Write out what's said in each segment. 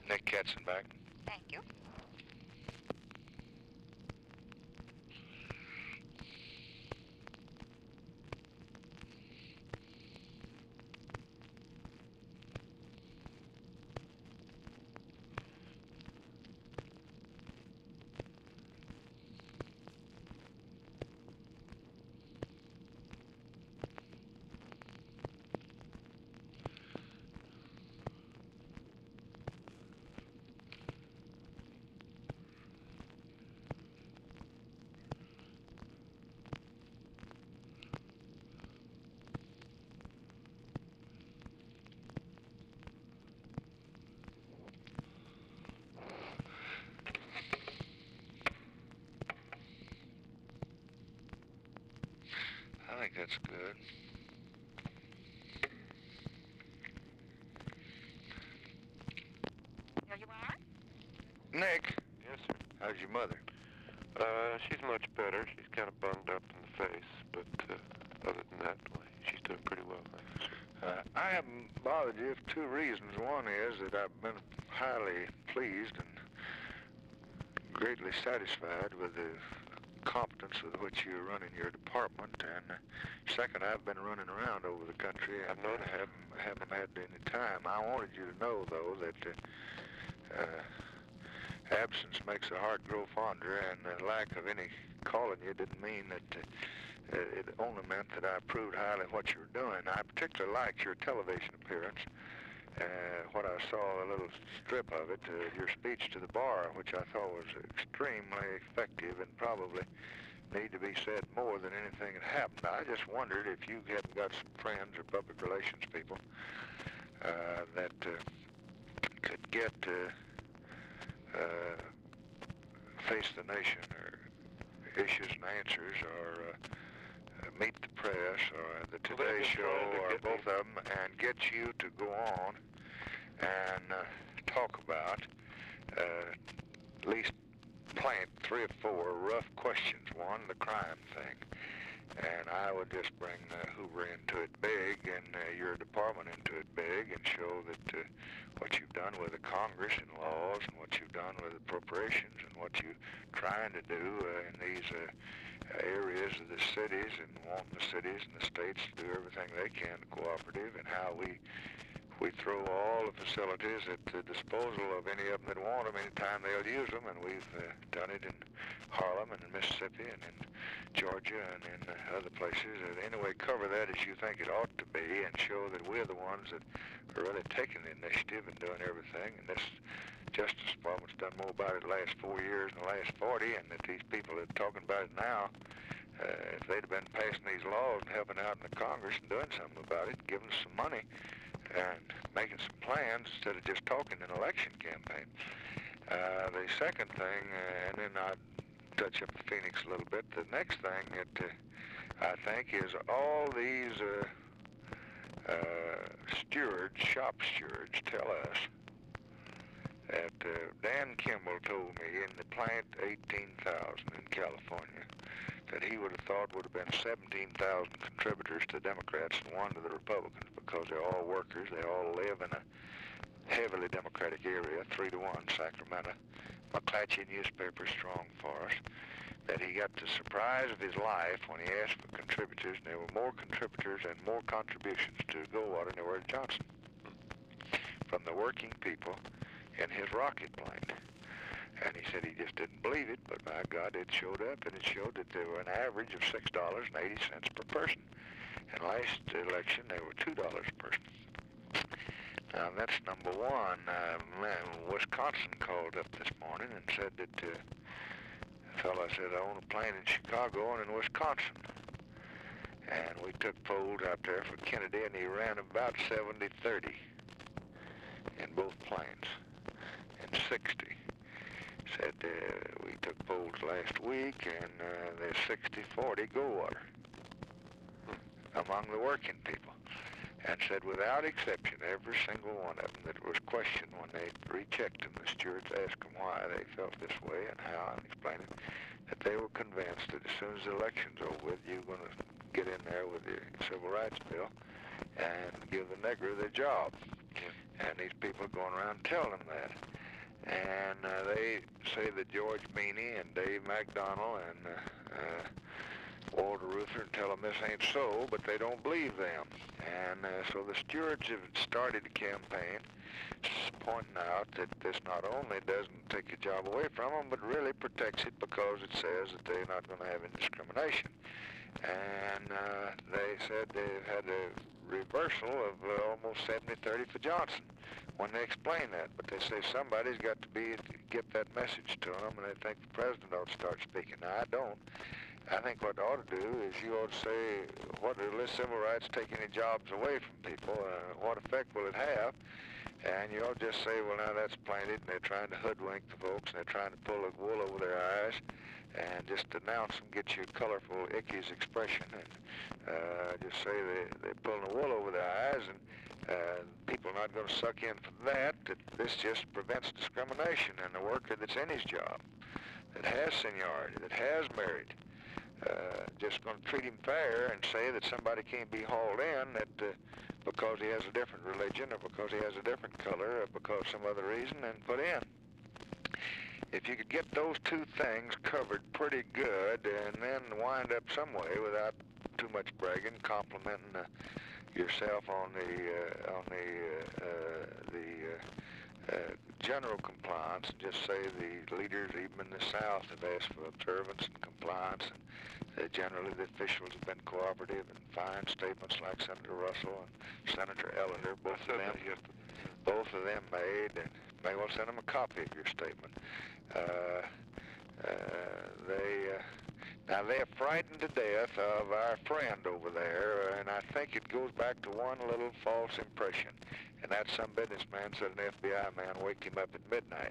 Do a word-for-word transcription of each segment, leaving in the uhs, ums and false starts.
Nick Katzenbach. Thank you. I think that's good. Here you are. Nick, Yes, sir. how's your mother? Uh, she's much better. She's kind of bunged up in the face, but uh, other than that, well, she's doing pretty well, thanks, sir. Uh, I haven't bothered you for two reasons. One is that I've been highly pleased and greatly satisfied with the competence with which you're running your department, and uh, second, I've been running around over the country and I've noticed. haven't, haven't had any time. I wanted you to know, though, that uh, uh, absence makes the heart grow fonder, and the lack of any calling you didn't mean that uh, it only meant that I approved highly of what you were doing. I particularly liked your television appearance. Uh, what I saw, a little strip of it, uh, your speech to the bar, which I thought was extremely effective and probably need to be said more than anything that happened. I just wondered if you hadn't got some friends or public relations people uh, that uh, could get uh, uh, Face the Nation or Issues and Answers or uh, uh, Meet the Press or the Well, they've Today been Show trying to or get both me- of them and get you to go on and uh, talk about uh, at least plant three or four rough questions. One, the crime thing. And I would just bring uh, Hoover into it big and uh, your department into it big and show that uh, what you've done with the Congress and laws and what you've done with appropriations and what you're trying to do uh, in these uh, areas of the cities and wanting the cities and the states to do everything they can cooperative, and how we we throw all the facilities at the disposal of any of them that want them anytime they'll use them, and we've uh, done it in Harlem and in Mississippi and in Georgia and in uh, other places. And anyway, cover that as you think it ought to be and show that we're the ones that are really taking the initiative and doing everything. And this Justice Department's done more about it the last four years than the last forty, and that these people that are talking about it now, uh, if they'd have been passing these laws and helping out in the Congress and doing something about it, giving us some money, and making some plans instead of just talking in election campaign. Uh, the second thing, uh, and then I'd touch up the Phoenix a little bit, the next thing that uh, I think is all these uh, uh, stewards, shop stewards tell us that uh, Dan Kimball told me in the plant eighteen thousand in California that he would have thought would have been seventeen thousand contributors to Democrats and one to the Republicans, because they're all workers. They all live in a heavily Democratic area, three to one, Sacramento. McClatchy newspaper, strong for us. That he got the surprise of his life when he asked for contributors, and there were more contributors and more contributions to Goldwater than there were to Johnson, from the working people in his rocket plane. And he said he just didn't believe it, but by God, it showed up, and it showed that there were an average of six dollars and eighty cents per person. And last election, they were two dollars per person. Now, that's number one. Uh, man, Wisconsin called up this morning and said that uh, a fellow said, I own a plane in Chicago and in Wisconsin. And we took polls out there for Kennedy, and he ran about seventy thirty in both planes, and sixty. Said uh, we took polls last week, and uh, there's sixty forty Goldwater among the working people. And said without exception, every single one of them that was questioned when they rechecked them, the stewards asked them why they felt this way and how, and explained it, that they were convinced that as soon as the election's over with, you're going to get in there with the Civil Rights Bill and give the nigger their job. And these people are going around telling them that. And uh, they say that George Meany and Dave McDonnell and uh, uh, Walter Reuther tell them this ain't so, but they don't believe them. And uh, so the stewards have started a campaign pointing out that this not only doesn't take a job away from them, but really protects it because it says that they're not going to have any discrimination. And uh, they said they've had a reversal of uh, almost seventy thirty for Johnson when they explain that. But they say somebody's got to be to get that message to them, and they think the president ought to start speaking. Now, I don't. I think what they ought to do is you ought to say, what will this civil rights take any jobs away from people? Uh, what effect will it have? And you ought to just say, well, now that's planted, and they're trying to hoodwink the folks, and they're trying to pull the wool over their eyes, and just denounce them, get you colorful Ickes expression, and uh, just say they, they're pulling the wool over their eyes, and uh, people are not going to suck in for that, that this just prevents discrimination, and the worker that's in his job, that has seniority, that has married, Uh, just going to treat him fair and say that somebody can't be hauled in that uh, because he has a different religion or because he has a different color or because some other reason, and put in. If you could get those two things covered pretty good and then wind up some way without too much bragging, complimenting uh, yourself on the uh, on the uh, uh, the uh, uh, general compliance, and just say the leaders even in the South have asked for observance and compliance, and uh, generally the officials have been cooperative, and fine statements like Senator Russell and Senator Ellender, both of them, both of them made, and may well send them a copy of your statement. Uh, uh, they uh, now they're frightened to death of our friend over there, and I think it goes back to one little false impression. And that's some businessman said an F B I man wake him up at midnight.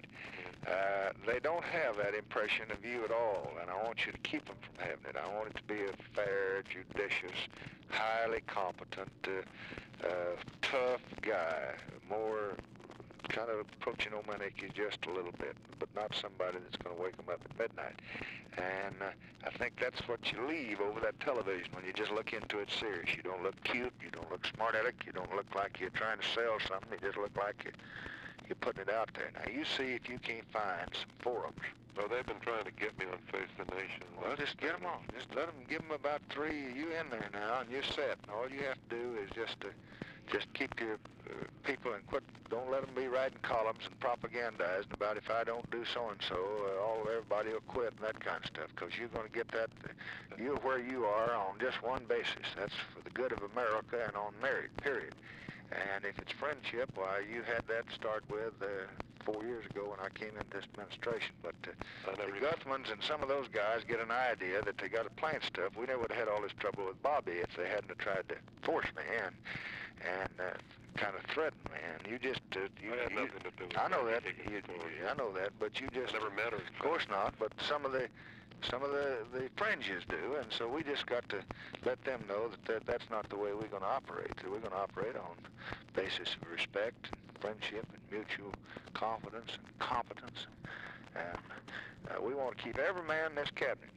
Uh, they don't have that impression of you at all, and I want you to keep them from having it. I want it to be a fair, judicious, highly competent, uh, uh, tough guy, more kind of approaching Omanicki just a little bit, but not somebody that's going to wake them up at midnight. And uh, I think that's what you leave over that television when you just look into it serious. You don't look cute, you don't look smart-aleck, you don't look like you're trying to sell something, you just look like you, you're putting it out there. Now, you see if you can't find some forums. Well, they've been trying to get me on Face the Nation. Well, just get them on. Just let them, give them about three. You in there now, and you're set. And all you have to do is just to just keep your uh, people and quit. Don't let them be writing columns and propagandizing about if I don't do so and so, uh, all everybody will quit and that kind of stuff. Because you're going to get that. Uh, you're where you are on just one basis. That's for the good of America and on merit. Period. And if it's friendship, why you had that start with uh, four years ago when I came into this administration. But uh, the Guthmans and some of those guys get an idea that they got to plant stuff. We never would have had all this trouble with Bobby if they hadn't have tried to force me in and uh, kind of threaten me. And you just, uh, you, I had you, nothing to do with I know that. that. You, you, I know that. But you just, I never met her. of course not. But some of the Some of the, the fringes do, and so we just got to let them know that, that that's not the way we're going to operate. That we're going to operate on basis of respect and friendship and mutual confidence and competence. And uh, we want to keep every man in this cabinet.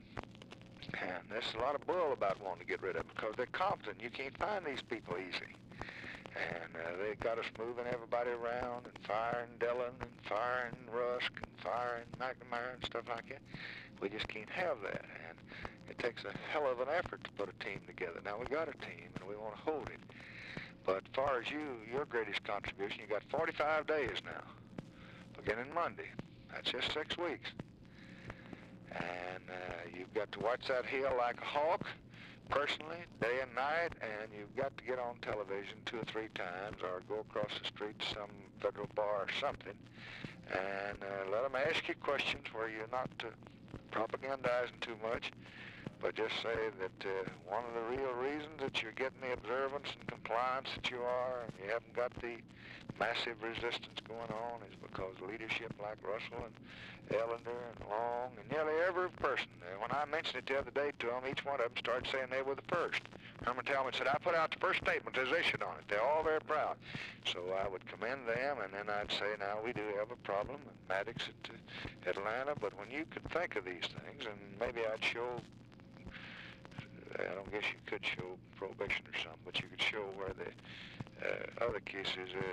And there's a lot of bull about wanting to get rid of them because they're competent. You can't find these people easy. And uh, they got us moving everybody around and firing Dillon and firing Rusk and firing McNamara and stuff like that. We just can't have that, and it takes a hell of an effort to put a team together. Now, we got a team, and we want to hold it. But as far as you, your greatest contribution, you got forty-five days now, beginning Monday. That's just six weeks. And uh, you've got to watch that hill like a hawk, personally, day and night, and you've got to get on television two or three times or go across the street to some federal bar or something, and uh, let them ask you questions where you're not uh, propagandizing too much, but just say that uh, one of the real reasons that you're getting the observance and compliance that you are, and you haven't got the massive resistance going on, is because leadership like Russell and Ellender and Long and nearly every person. Uh, when I mentioned it the other day to them, each one of them started saying they were the first. Herman Talmadge said, I put out the first statement that's issued on it. They're all very proud. So I would commend them, and then I'd say, now, we do have a problem at Maddox at uh, Atlanta, but when you could think of these things, and maybe I'd show, I don't guess you could show prohibition or something, but you could show where the uh, other cases, uh,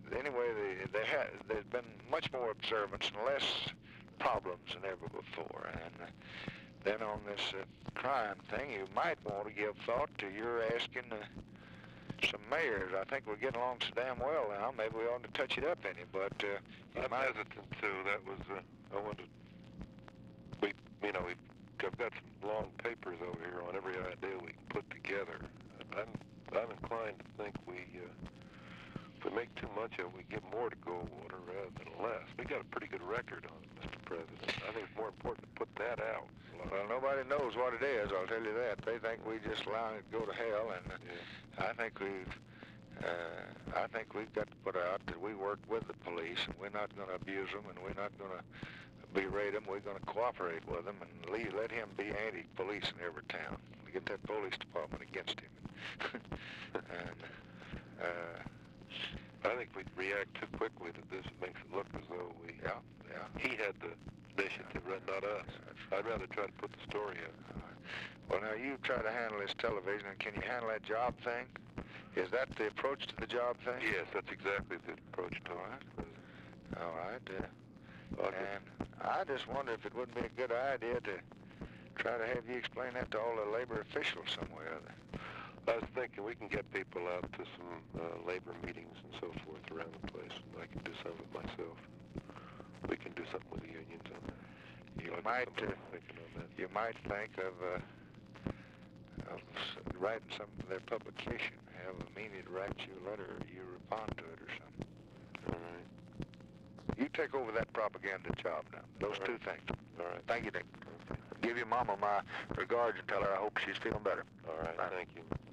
anyway, they, they ha there's been much more observance and less problems than ever before. And uh, then on this uh, crime thing, you might want to give thought to your asking uh, some mayors. I think we're getting along so damn well now. Maybe we ought to touch it up any, but uh, you I'm might... hesitant too. That was, uh, I wanted, we, you know, we've, I've got some long papers over here on every idea we can put together. I'm, I'm inclined to think we, uh, if we make too much of it, we get more to Goldwater rather than less. We got a pretty good record on it, Mister President. I think it's more important to put that out. Well, nobody knows what it is, I'll tell you that. They think we just allowing it to go to hell, and uh, Yeah. I think we've, uh, I think we've got to put out that we work with the police, and we're not going to abuse them, and we're not going to berate them. We're going to cooperate with them and leave, let him be anti-police in every town. We get that police department against him. and uh, I think we react too quickly to this. It makes it look as though we, yeah, yeah. he had the initiative, not us. Yeah, I'd rather try to put the story out. Well, now, you try to handle this television, and can you handle that job thing? Is that the approach to the job thing? Yes, that's exactly the approach to All it. right. All right. Uh, I'll and I just wonder if it wouldn't be a good idea to try to have you explain that to all the labor officials somewhere. I was thinking we can get people out to some uh, labor meetings and so forth around the place, and I can do some of it myself. We can do something with the unions on that. You So I'll get might, somebody uh, thinking on that. You might think of, uh, of s- writing something to their publication. Have a meaning to write you a letter, or you respond to it or something. All right. You take over that propaganda job now. Those All two right. things. All right. Thank you, Dick. Okay. Give your mama my regards and tell her I hope she's feeling better. All right. Bye. Thank you.